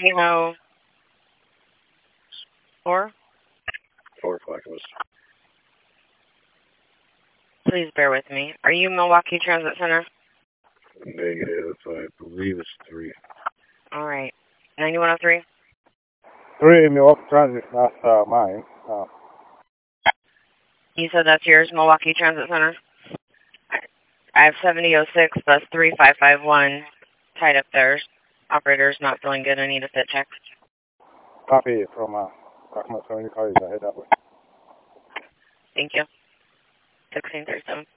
Kilo 4. 4 Clackamas. Please bear with me. Are you Milwaukee Transit Center? Negative. I believe it's 3. All right. 9103? 3 Milwaukee Transit, that's mine. You said that's yours, Milwaukee Transit Center? I have 7006 bus 3551 tied up there. Operator's not feeling good. I need a fit check. Copy from Clackamas Community College. I head that way. Thank you. 1637.